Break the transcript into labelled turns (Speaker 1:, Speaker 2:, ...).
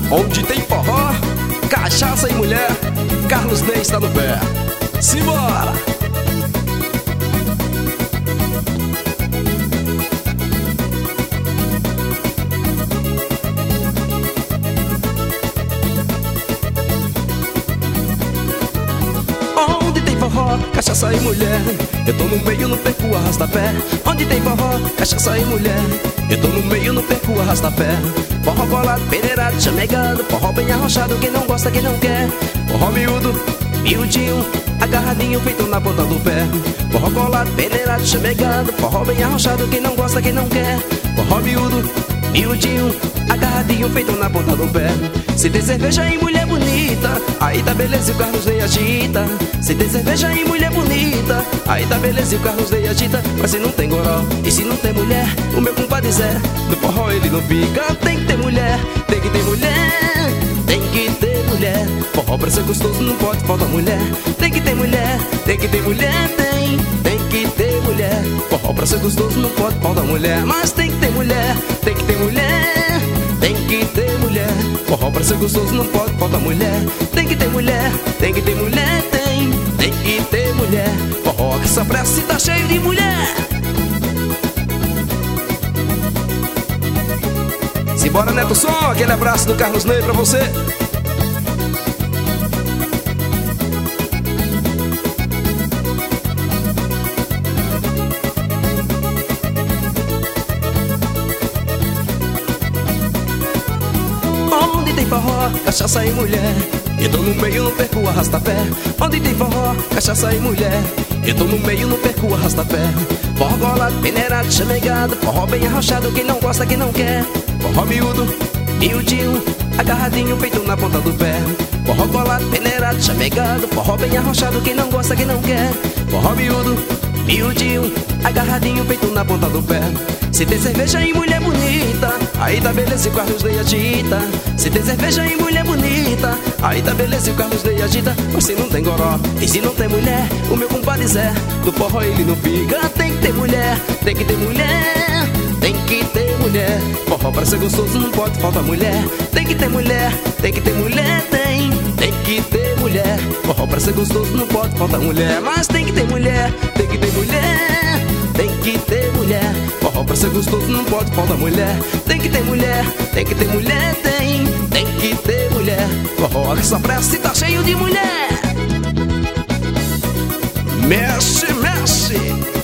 Speaker 1: Onde tem forró, cachaça e mulher, Carlos Ney está no pé. Simbora! Onde tem forró, cachaça e mulher, eu tô no meio, não perco arrasta-pé. Onde tem forró, cachaça e mulher, eu tô no meio, não perco arrasta-pé. Forró colado, peneirado, chamegado, forró bem arrochado, quem não gosta, quem não quer. Forró miúdo, miudinho, agarradinho, feito na ponta do pé. Forró colado, peneirado, chamegado, forró bem arrochado, quem não gosta, quem não quer. Forró miúdo, miudinho, agarradinho, feito na ponta do pé. Se tem cerveja e mulher bonita, aí tá beleza e o Carlos Ney agita. Se tem cerveja e mulher bonita, aí tá beleza e o Carlos Ney agita. Mas se não tem goró e se não tem mulher, o meu compadre Zé, no forró ele não fica. Tem que ter mulher, tem que ter mulher, tem que ter mulher. Forró pra ser gostoso não pode faltar mulher. Tem que ter mulher, tem que ter mulher, tem que ter mulher. Forró pra ser gostoso não pode faltar mulher. Mas tem que ter mulher, tem que ter mulher, tem que ter mulher. Forró pra ser gostoso não pode faltar mulher. Tem que ter mulher, tem que ter mulher, tem que ter mulher. Forró que só presta e tá cheio de mulher. Simbora, Neto Som, aquele abraço do Carlos Ney pra você. Onde tem forró, cachaça e mulher, eu tô no meio, não perco arrasta-pé. Onde tem forró, cachaça e mulher, eu tô no meio, não perco arrasta-pé. Forró colado, peneirado, chamegado, forró bem arrochado, quem não gosta, quem não quer. Forró miúdo, miudinho, agarradinho, feito na ponta do pé. Forró colado, peneirado, chamegado, forró bem arrochado, quem não gosta, quem não quer. Forró miúdo, miudinho, agarradinho, feito na ponta do pé. Se tem cerveja e mulher bonita, aí tá beleza e o Carlos Ney agita. Se tem cerveja e mulher bonita, aí tá beleza e o Carlos Ney agita. Mas se não tem goró e se não tem mulher, o meu compadre Zé, do forró ele não fica. Tem que ter mulher, tem que ter mulher, tem que ter mulher. Forró pra ser gostoso não pode faltar mulher. Tem que ter mulher, tem que ter mulher, tem que ter mulher. Forró pra ser gostoso não pode faltar mulher. Mas tem que ter mulher, tem que ter mulher, tem que ter mulher. Forró pra ser gostoso não pode faltar mulher. Tem que ter mulher, tem que ter mulher, tem que ter mulher. Forró que só presta e tá cheio de mulher. Mexe, mexe.